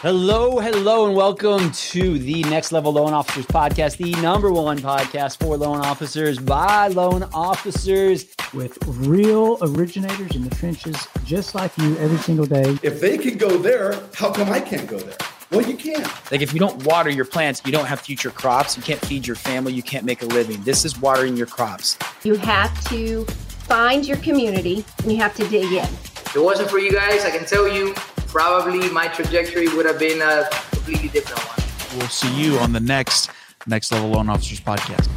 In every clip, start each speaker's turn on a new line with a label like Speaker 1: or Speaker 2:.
Speaker 1: Hello, and welcome to the Next Level Loan Officers Podcast, the number one podcast for loan officers by loan officers.
Speaker 2: With real originators in the trenches, just like you every single day.
Speaker 3: If they can go there, how come I can't go there? Well, you can.
Speaker 4: Like if you don't water your plants, you don't have future crops. You can't feed your family. You can't make a living. This is watering your crops.
Speaker 5: You have to find your community and you have to dig in.
Speaker 6: If it wasn't for you guys, I can tell you, probably my trajectory would have been a completely different one.
Speaker 7: We'll see you on the next Level Loan Officers Podcast.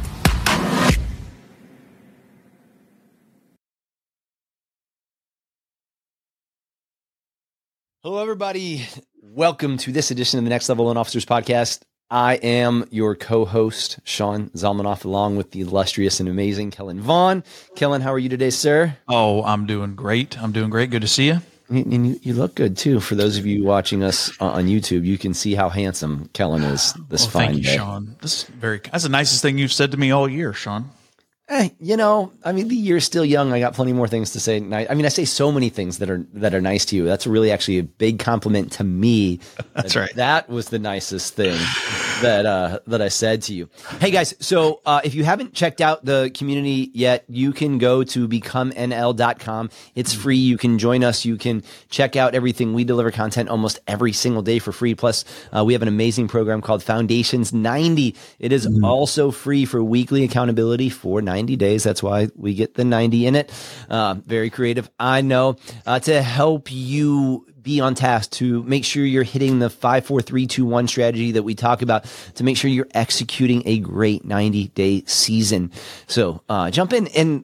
Speaker 1: Hello, everybody. Welcome to this edition of the Next Level Loan Officers Podcast. I am your co-host, Sean Zalmanoff, along with the illustrious and amazing Kellen Vaughn. Kellen, how are you today, sir?
Speaker 7: Oh, I'm doing great. Good to see you.
Speaker 1: And you look good, too. For those of you watching us on YouTube, you can see how handsome Kellen is this fine
Speaker 7: thank you,
Speaker 1: day.
Speaker 7: Sean. That's the nicest thing you've said to me all year, Sean.
Speaker 1: The year's still young. I got plenty more things to say. I say so many things that are nice to you. That's really actually a big compliment to me.
Speaker 7: That's right.
Speaker 1: That was the nicest thing that I said to you. Hey guys, so if you haven't checked out the community yet, you can go to becomnl.com. It's free. You can join us. You can check out everything. We deliver content almost every single day for free. Plus, we have an amazing program called Foundations 90. It is also free for weekly accountability for 90 days. That's why we get the 90 in it. Very creative, I know, to help you be on task, to make sure you're hitting the 5, 4, 3, 2, 1 strategy that we talk about, to make sure you're executing a great 90-day season. So jump in and,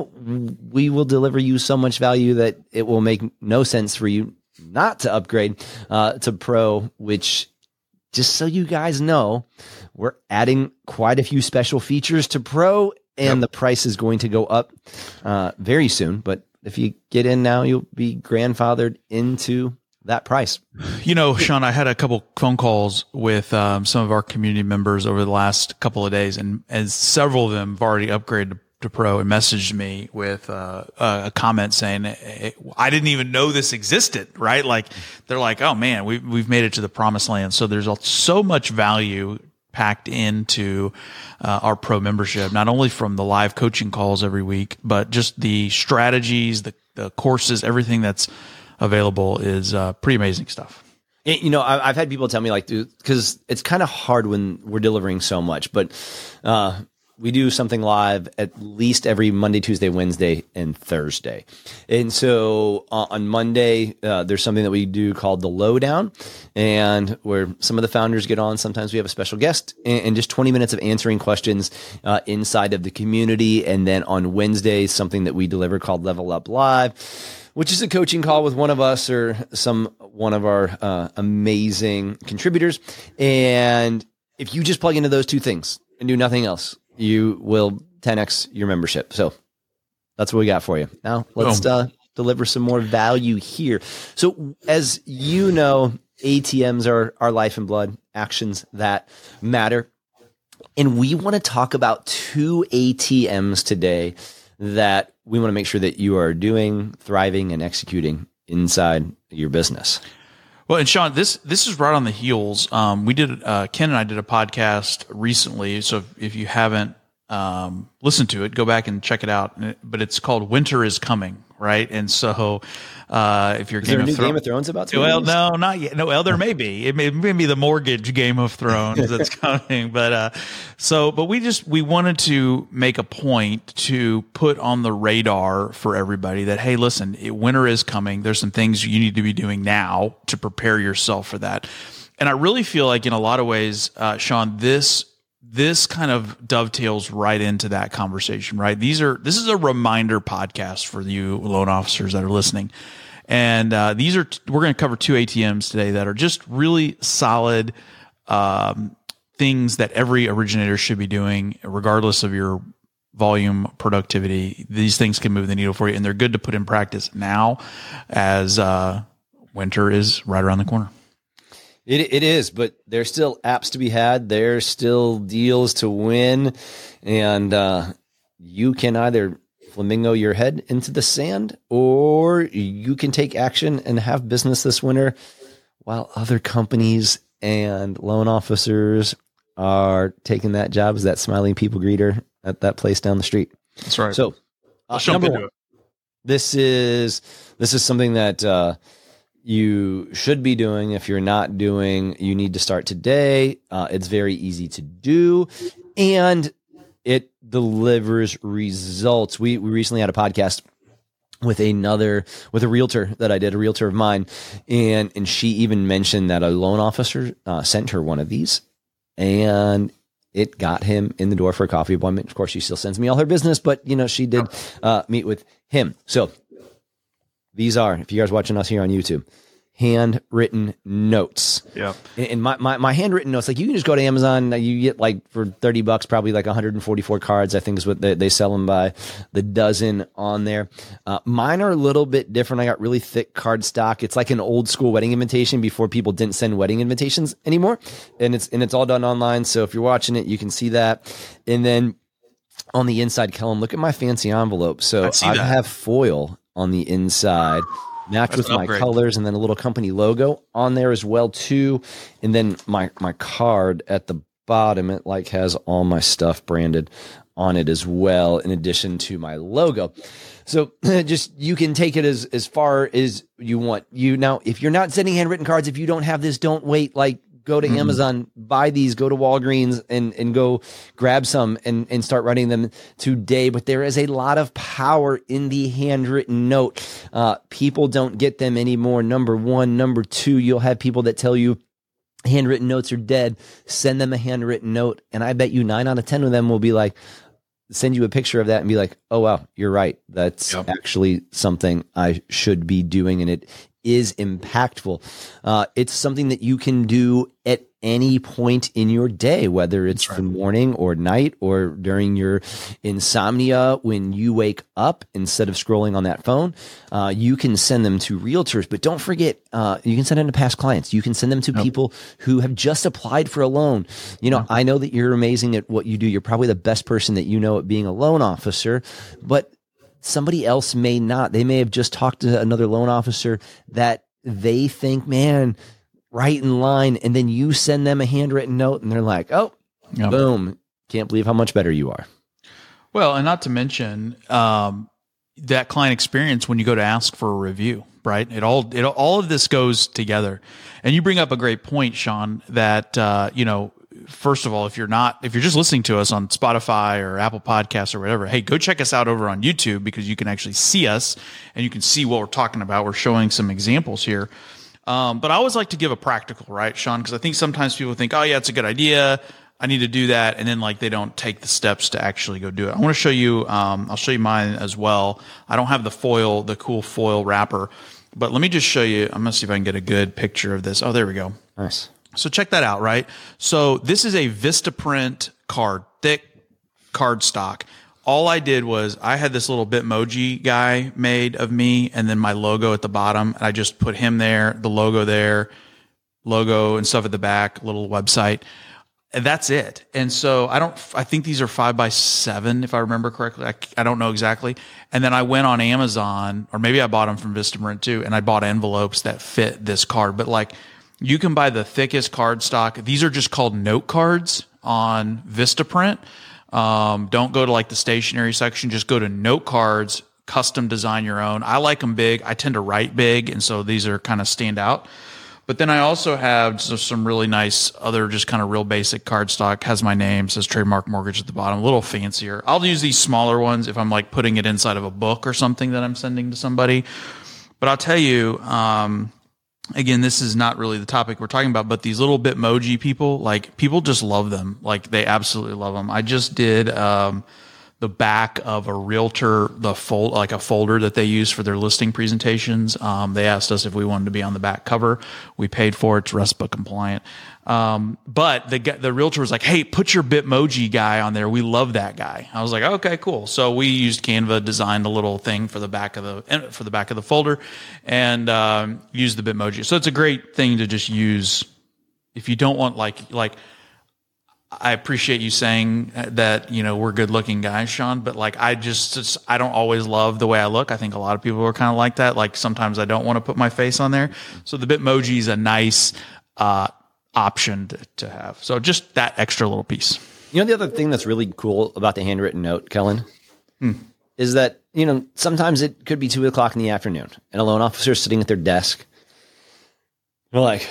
Speaker 1: we will deliver you so much value that it will make no sense for you not to upgrade to Pro, which, just so you guys know, we're adding quite a few special features to Pro. And the price is going to go up very soon. But if you get in now, you'll be grandfathered into that price.
Speaker 7: Sean, I had a couple phone calls with some of our community members over the last couple of days, and several of them have already upgraded to Pro and messaged me with a comment saying, I didn't even know this existed, right? Like, they're like, oh man, we've made it to the promised land. So there's so much value packed into our Pro membership, not only from the live coaching calls every week, but just the strategies, the courses, everything that's available is pretty amazing stuff.
Speaker 1: I've had people tell me, like, dude, because it's kind of hard when we're delivering so much, but we do something live at least every Monday, Tuesday, Wednesday, and Thursday. And so on Monday, there's something that we do called the Lowdown, and where some of the founders get on. Sometimes we have a special guest, and just 20 minutes of answering questions inside of the community. And then on Wednesday, something that we deliver called Level Up Live, which is a coaching call with one of us or one of our amazing contributors. And if you just plug into those two things and do nothing else, you will 10x your membership. So that's what we got for you. Now let's deliver some more value here. So as you know, ATMs are our life and blood, actions that matter. And we want to talk about 2 ATMs today that we want to make sure that you are doing, thriving, and executing inside your business.
Speaker 7: Well, and Sean, this is right on the heels. We did Ken and I did a podcast recently. So if you haven't listened to it, go back and check it out. But it's called "Winter is Coming," right? And so if you're
Speaker 1: Game of Thrones about to
Speaker 7: well, no, not yet. No, well, there may be. It may be the mortgage Game of Thrones that's coming. But we wanted to make a point to put on the radar for everybody that, hey, listen, winter is coming. There's some things you need to be doing now to prepare yourself for that. And I really feel like in a lot of ways, Sean, this kind of dovetails right into that conversation, right? This is a reminder podcast for you loan officers that are listening. And we're going to cover 2 ATMs today that are just really solid things that every originator should be doing, regardless of your volume, productivity. These things can move the needle for you, and they're good to put in practice now as winter is right around the corner.
Speaker 1: It is, but there's still apps to be had. There's still deals to win. And you can either flamingo your head into the sand, or you can take action and have business this winter while other companies and loan officers are taking that job as that smiling people greeter at that place down the street.
Speaker 7: That's right.
Speaker 1: So number one, this is something that you should be doing. If you're not doing, you need to start today. It's very easy to do, and it delivers results. We recently had a podcast with a realtor that I did, a realtor of mine, and she even mentioned that a loan officer sent her one of these, and it got him in the door for a coffee appointment. Of course, she still sends me all her business, but she did meet with him. So these are, if you guys are watching us here on YouTube, handwritten notes.
Speaker 7: Yeah.
Speaker 1: And my handwritten notes, like you can just go to Amazon, you get like for $30, probably like 144 cards, I think is what they sell them by the dozen on there. Mine are a little bit different. I got really thick card stock. It's like an old school wedding invitation before people didn't send wedding invitations anymore. And it's all done online. So if you're watching it, you can see that. And then on the inside, Kellen, look at my fancy envelope. So I have foil on the inside, matched with my colors, and then a little company logo on there as well too. And then my card at the bottom, it like has all my stuff branded on it as well, in addition to my logo. So just, you can take it as far as you want. Now, if you're not sending handwritten cards, if you don't have this, don't wait. Like, go to Amazon, buy these, go to Walgreens and go grab some and start writing them today. But there is a lot of power in the handwritten note. People don't get them anymore. Number one. Number two, you'll have people that tell you handwritten notes are dead. Send them a handwritten note. And I bet you 9 out of 10 of them will be like, send you a picture of that and be like, oh, wow, you're right. That's actually something I should be doing. And it is impactful. It's something that you can do at any point in your day, whether it's the morning or night or during your insomnia when you wake up. Instead of scrolling on that phone, you can send them to realtors. But don't forget, you can send them to past clients. You can send them to people who have just applied for a loan. I know that you're amazing at what you do. You're probably the best person that you know at being a loan officer, but somebody else may not. They may have just talked to another loan officer that they think, man, right in line. And then you send them a handwritten note and they're like, oh, boom. Can't believe how much better you are.
Speaker 7: Well, and not to mention that client experience when you go to ask for a review, right? All of this goes together. And you bring up a great point, Sean, that, first of all, if you're just listening to us on Spotify or Apple Podcasts or whatever, hey, go check us out over on YouTube, because you can actually see us and you can see what we're talking about. We're showing some examples here. But I always like to give a practical, right, Sean? Because I think sometimes people think, oh yeah, it's a good idea, I need to do that. And then like they don't take the steps to actually go do it. I want to show you, I'll show you mine as well. I don't have the cool foil wrapper, but let me just show you. I'm going to see if I can get a good picture of this. Oh, there we go.
Speaker 1: Nice.
Speaker 7: So check that out, right? So this is a Vistaprint card, thick card stock. All I did was I had this little Bitmoji guy made of me and then my logo at the bottom. And I just put him there, the logo there, logo and stuff at the back, little website. And that's it. And so I think these are 5x7, if I remember correctly. I don't know exactly. And then I went on Amazon, or maybe I bought them from Vistaprint too. And I bought envelopes that fit this card. But like, you can buy the thickest card stock. These are just called note cards on Vistaprint. Don't go to like the stationery section. Just go to note cards, custom design your own. I like them big. I tend to write big. And so these are kind of stand out. But then I also have some really nice other just kind of real basic cardstock. Has my name, says Trademark Mortgage at the bottom, a little fancier. I'll use these smaller ones if I'm like putting it inside of a book or something that I'm sending to somebody. But I'll tell you, again, this is not really the topic we're talking about, but these little Bitmoji people, like people just love them. Like they absolutely love them. I just did the back of a realtor, a folder that they use for their listing presentations. They asked us if we wanted to be on the back cover. We paid for it. It's RESPA compliant. But the realtor was like, hey, put your Bitmoji guy on there. We love that guy. I was like, okay, cool. So we used Canva, designed a little thing for the back of the folder, and used the Bitmoji. So it's a great thing to just use if you don't want like I appreciate you saying that, we're good looking guys, Sean, but like, I don't always love the way I look. I think a lot of people are kind of like that. Like sometimes I don't want to put my face on there. So the Bitmoji is a nice, option to have. So just that extra little piece.
Speaker 1: The other thing that's really cool about the handwritten note, Kellen, is that, sometimes it could be 2:00 in the afternoon and a loan officer is sitting at their desk. They're like,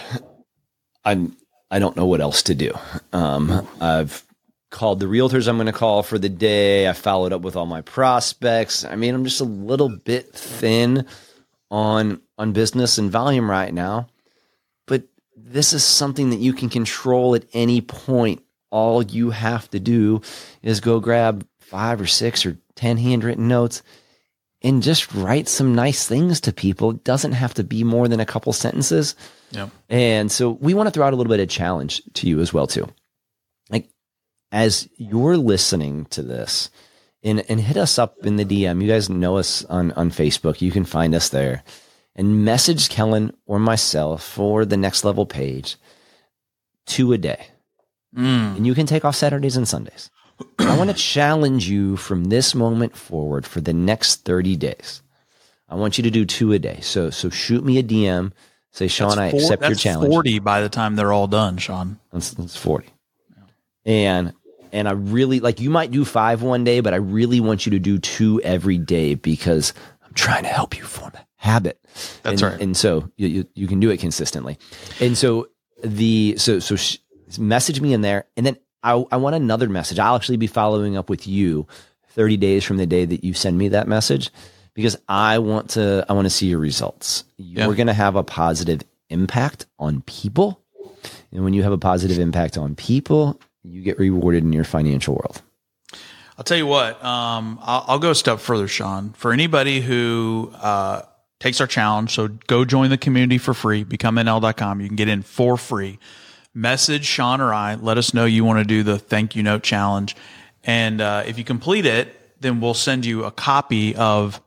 Speaker 1: I don't know what else to do. I've called the realtors I'm going to call for the day. I followed up with all my prospects. I mean, I'm just a little bit thin on business and volume right now, but this is something that you can control at any point. All you have to do is go grab 5 or 6 or 10 handwritten notes and just write some nice things to people. It doesn't have to be more than a couple sentences.
Speaker 7: Yeah.
Speaker 1: And so we want to throw out a little bit of challenge to you as well, too. Like, as you're listening to this, and hit us up in the DM. You guys know us on Facebook. You can find us there. And message Kellen or myself for the Next Level page 2 a day. And you can take off Saturdays and Sundays. I want to challenge you from this moment forward for the next 30 days. I want you to do 2 a day. So shoot me a DM. Say, Sean, I accept your challenge.
Speaker 7: That's 40 by the time they're all done, Sean.
Speaker 1: That's 40. Yeah. And I really, like, you might do 5 one day, but I really want you to do 2 every day because I'm trying to help you form a habit.
Speaker 7: That's right.
Speaker 1: And so you can do it consistently. And so message me in there. And then I want another message. I'll actually be following up with you 30 days from the day that you send me that message, because I want to see your results. You're going to have a positive impact on people. And when you have a positive impact on people, you get rewarded in your financial world.
Speaker 7: I'll tell you what, I'll go a step further, Sean. For anybody who takes our challenge, so go join the community for free, becomenl.com. You can get in for free. Message Sean or I, let us know you want to do the thank you note challenge. And if you complete it, then we'll send you a copy of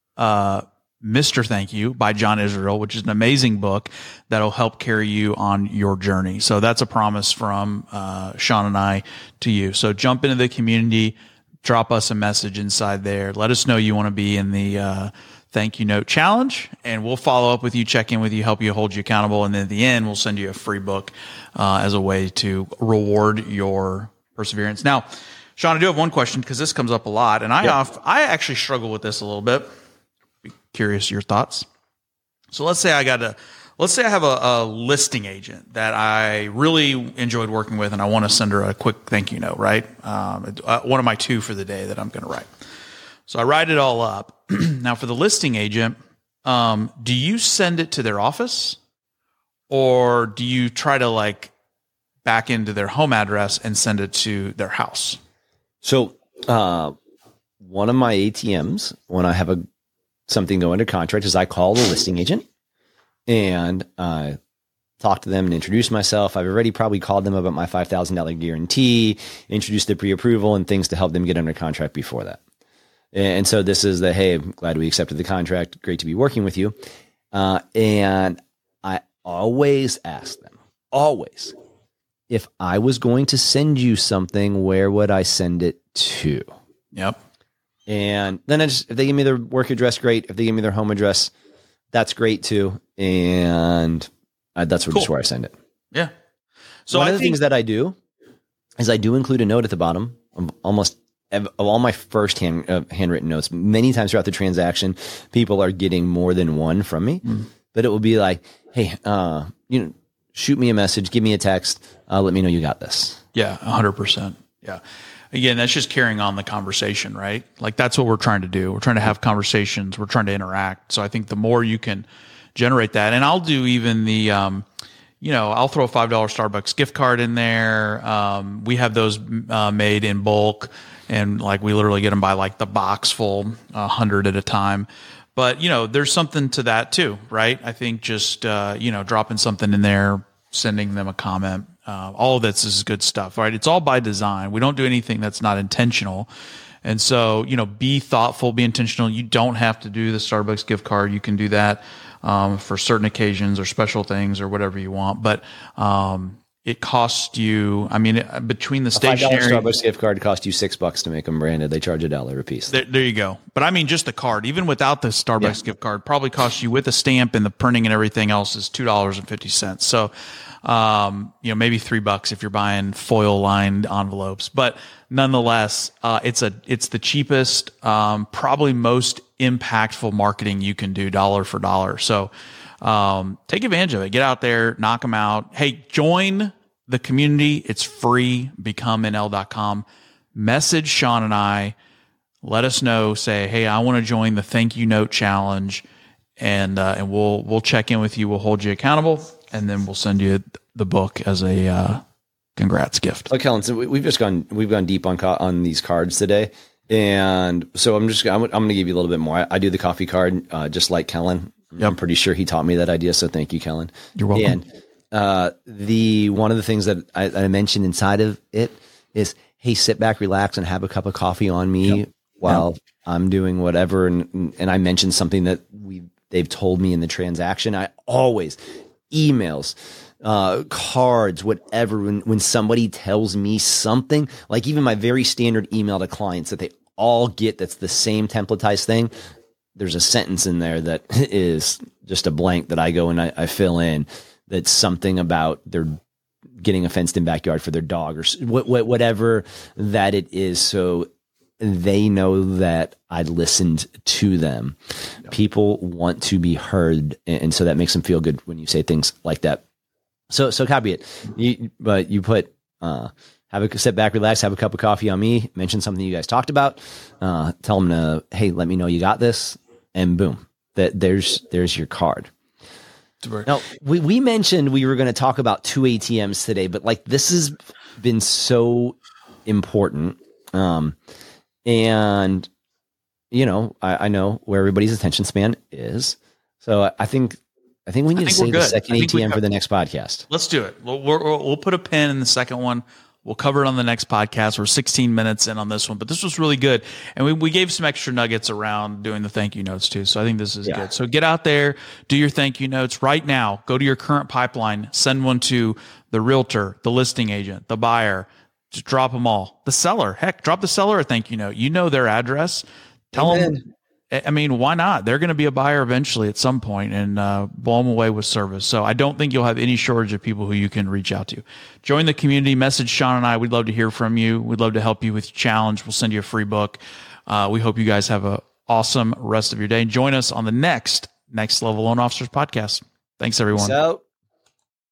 Speaker 7: Mr. Thank You by John Israel, which is an amazing book that'll help carry you on your journey. So that's a promise from Sean and I to you. So jump into the community, drop us a message inside there. Let us know you want to be in the thank you note challenge, and we'll follow up with you, check in with you, help you, hold you accountable. And then at the end, we'll send you a free book as a way to reward your perseverance. Now, Sean, I do have one question because this comes up a lot, and I actually struggle with this a little bit. Be curious your thoughts. So let's say I have a listing agent that I really enjoyed working with, and I want to send her a quick thank you note, right? One of my 2 for the day that I'm going to write. So I write it all up. Now, for the listing agent, do you send it to their office, or do you try to back into their home address and send it to their house?
Speaker 1: So one of my ATMs, when I have something go under contract, is I call the listing agent and I talk to them and introduce myself. I've already probably called them about my $5,000 guarantee, introduced the pre-approval and things to help them get under contract before that. And so this is hey, I'm glad we accepted the contract. Great to be working with you. And I always ask them, if I was going to send you something, where would I send it to?
Speaker 7: Yep.
Speaker 1: And then if they give me their work address, great. If they give me their home address, that's great too. And that's just where I send it.
Speaker 7: Yeah. So
Speaker 1: one of the things that I do is I do include a note at the bottom of all my first handwritten notes. Many times throughout the transaction, people are getting more than one from me, but it will be like, hey, shoot me a message, give me a text, let me know you got this.
Speaker 7: Yeah, 100%. Yeah. Again, that's just carrying on the conversation, right? Like that's what we're trying to do. We're trying to have conversations. We're trying to interact. So I think the more you can generate that, and I'll do even the, I'll throw a $5 Starbucks gift card in there. We have those made in bulk, and we literally get them by the box full, 100 at a time. But, there's something to that too, right? I think just, dropping something in there, sending them a comment, all of this is good stuff, right? It's all by design. We don't do anything that's not intentional. And so, be thoughtful, be intentional. You don't have to do the Starbucks gift card. You can do that for certain occasions or special things or whatever you want. But it costs you, I mean, between the
Speaker 1: $5
Speaker 7: stationery,
Speaker 1: Starbucks gift card cost you $6 to make them branded. They charge $1 a piece.
Speaker 7: there you go. But I mean, just the card, even without the Starbucks gift card, probably costs you with the stamp and the printing and everything else is $2.50. So, maybe $3 if you're buying foil lined envelopes, but nonetheless, it's the cheapest, probably most impactful marketing you can do dollar for dollar. So, take advantage of it. Get out there, knock them out. Hey, join the community. It's free. BecomeNL.com. Message Sean and I. Let us know. Say, hey, I want to join the Thank You Note Challenge, and we'll check in with you. We'll hold you accountable, and then we'll send you the book as a congrats gift.
Speaker 1: Look, Kellen, so we've gone deep on these cards today, and so I'm going to give you a little bit more. I do the coffee card, just like Kellen. Yep. I'm pretty sure he taught me that idea, so thank you, Kellen.
Speaker 7: You're welcome.
Speaker 1: And one of the things that I mentioned inside of it is, hey, sit back, relax, and have a cup of coffee on me while I'm doing whatever. And I mentioned something that they've told me in the transaction. I always emails, cards, whatever. When somebody tells me something, like even my very standard email to clients that they all get, that's the same templatized thing. There's a sentence in there that is just a blank that I go and I fill in. That's something about their getting a fenced in backyard for their dog or whatever that it is. So they know that I listened to them. Yep. People want to be heard. And so that makes them feel good when you say things like that. So copy it. But you put, sit back, relax, have a cup of coffee on me, mention something you guys talked about, tell them to, hey, let me know you got this. And boom, there's your card. Now, we mentioned we were going to talk about 2 ATMs today, but like this has been so important. And I know where everybody's attention span is. So I think we need to save the second ATM for the next podcast.
Speaker 7: Let's do it. We'll put a pin in the second one. We'll cover it on the next podcast. We're 16 minutes in on this one, but this was really good. And we gave some extra nuggets around doing the thank you notes too. So I think this is good. So get out there, do your thank you notes right now. Go to your current pipeline, send one to the realtor, the listing agent, the buyer. Just drop them all. The seller, heck, drop the seller a thank you note. You know their address. Tell them. I mean, why not? They're going to be a buyer eventually at some point, and blow them away with service. So I don't think you'll have any shortage of people who you can reach out to. Join the community. Message Sean and I. We'd love to hear from you. We'd love to help you with your challenge. We'll send you a free book. We hope you guys have an awesome rest of your day. Join us on the next Level Loan Officers podcast. Thanks, everyone.